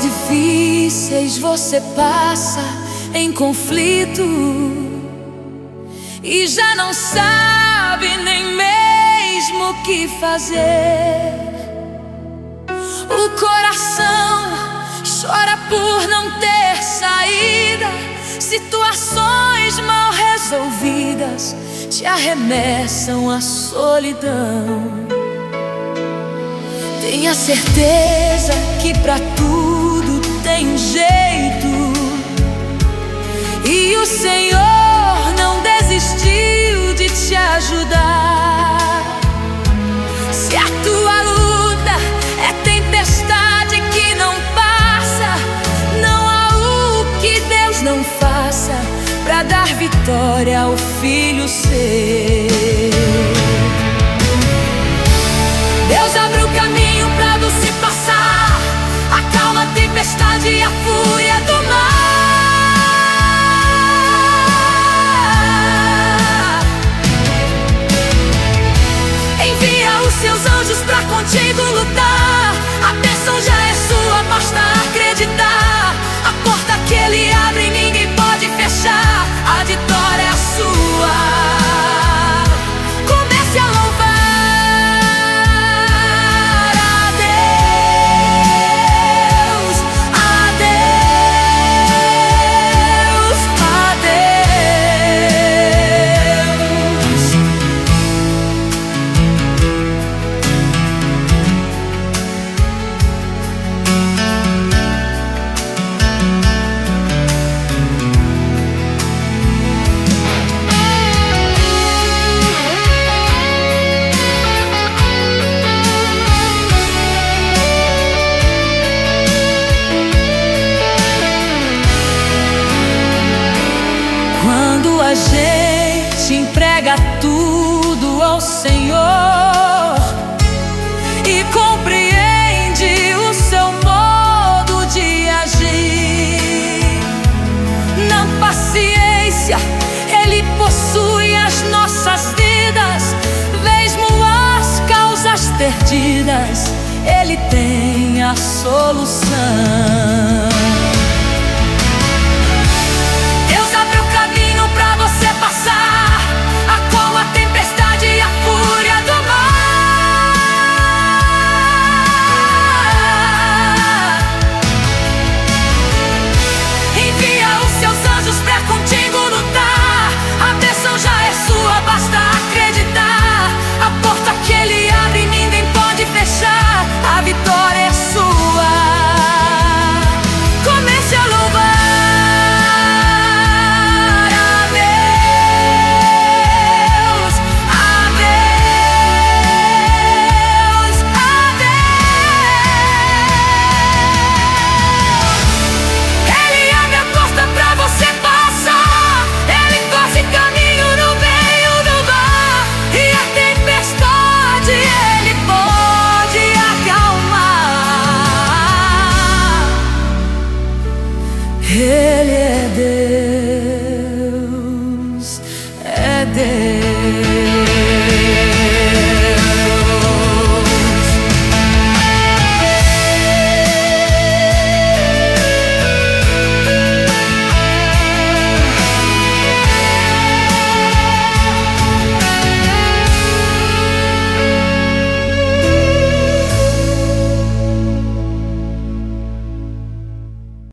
difíceis você passa em conflito e já não sabe nem mesmo o que fazer. O coração chora por não ter saída. Situações mal resolvidas te arremessam à solidão. Tenha certeza que pra tudo tem um jeito, e o Senhor não desistiu de te ajudar. Se a tua luta é tempestade que não passa, não há o que Deus não faça pra dar vitória ao filho seu. Deus abre o caminho pra você passar, acalma a tempestade e a fúria do mar. Envia os seus anjos pra contigo lutar. A bênção já é sua, basta acreditar. A porta que Ele abre ninguém pode fechar. A vitória é sua. Comece a louvar a Deus, a Deus, a Deus. Quando a gente entrega tudo ao Senhor e compreende o seu modo de agir, na paciência Ele possui as nossas vidas. Mesmo as causas perdidas, Ele tem a solução. Deus abre o caminho pra você passar, acalma a tempestade e a fúria do mar. Envia os seus anjos pra contigo lutar. A bênção já é sua, basta acreditar. A porta que Ele abre ninguém pode fechar. A vitória é sua. Comece a louvar a Deus, a Deus, a Deus. Ele abre a porta pra você passar. Ele faz caminho no meio do mar, e a tempestade Ele pode acalmar. Ele é Deus.